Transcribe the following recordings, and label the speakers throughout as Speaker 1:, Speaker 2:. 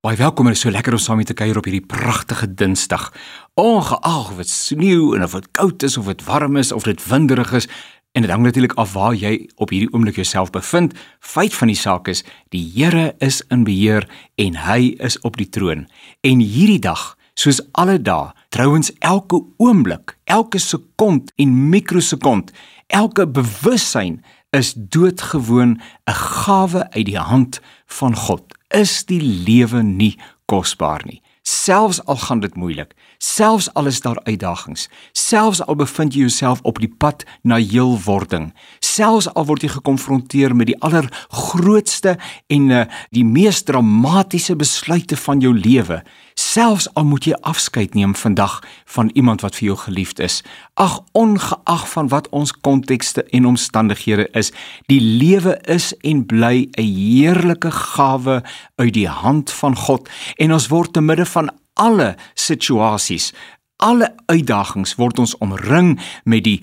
Speaker 1: Baie welkom, en is so lekker om saam met te kuier op hierdie pragtige Dinsdag. Ongeag of dit sneeu en of dit koud is, of dit warm is, of dit winderig is, en dit hang natuurlik af waar jy op hierdie oomblik jouself bevind. Feit van die saak is, die Here is in beheer en hy is op die troon. En hierdie dag, soos alle dae, trouwens elke oomblik, elke sekond en mikrosekond, elke bewussyn is doodgewoon 'n gawe uit die hand van God. Is die lewe nie kosbaar nie? Selfs al gaan dit moeilik, selfs al is daar uitdagings, selfs al bevind jy jouself op die pad na heelwording, selfs al word jy gekonfronteer met die allergrootste en die mees dramatiese besluite van jou lewe, selfs al moet jy afskeid neem vandag van iemand wat vir jou geliefd is, ag, ongeag van wat ons kontekste en omstandighede is, die lewe is en bly 'n heerlike gawe uit die hand van God, en ons word te midde van alle situasies, alle uitdagings word ons omring met die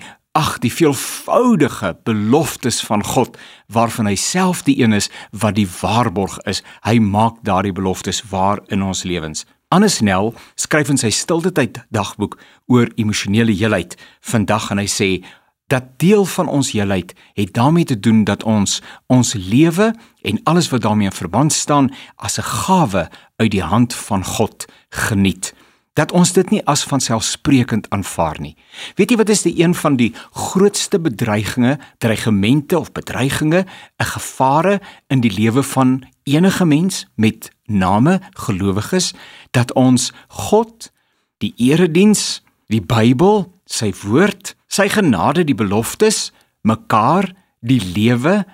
Speaker 1: veelvoudige beloftes van God, waarvan hy self die een is wat die waarborg is. Hy maak daardie beloftes waar in ons lewens. Anne Snell skryf in sy Stiltetyd dagboek oor emosionele heelheid vandag, en hy sê, dat deel van ons heelheid het daarmee te doen dat ons lewe en alles wat daarmee in verband staan as 'n gawe uit die hand van God geniet. Dat ons dit nie as vanselfsprekend aanvaar nie. Weet jy wat is een van die grootste dreigemente of bedreigings, 'n gevare in die lewe van enige mens, met name gelowiges, dat ons God, die erediens, die Bybel, sy woord, sy genade, die beloftes, mekaar, die lewe,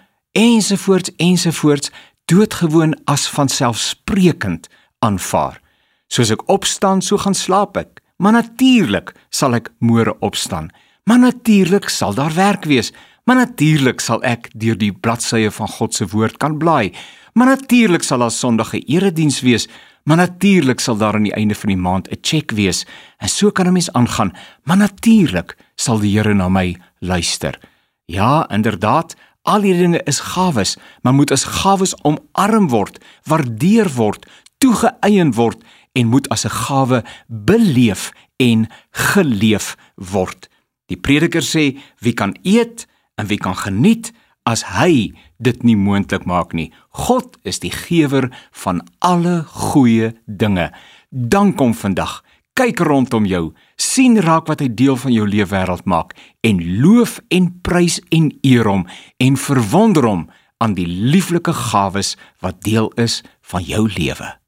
Speaker 1: ensovoorts, doodgewoon as vanselfsprekend aanvaar. Soos ek opstaan, so gaan slaap ek. Maar natuurlik sal ek môre opstaan. Maar natuurlik sal daar werk wees. Maar natuurlik sal ek deur die bladsye van God se woord kan blaai. Maar natuurlik sal daar Sondag 'n erediens wees. Maar natuurlik sal daar aan die einde van die maand 'n cheque wees. En so kan 'n mens aangaan. Maar natuurlik sal die Here na my luister. Ja, inderdaad, al hierdie dinge is gawes, maar moet as gawes omarm word, waardeer word, toegeëien word, en moet as 'n gawe beleef en geleef word. Die Prediker sê, wie kan eet en wie kan geniet as hy dit nie moontlik maak nie. God is die gewer van alle goeie dinge. Dank hom vandag, kyk rondom jou, sien raak wat hy deel van jou leefwêreld maak, en loof en prys en eer hom, en verwonder hom aan die lieflike gawes wat deel is van jou lewe.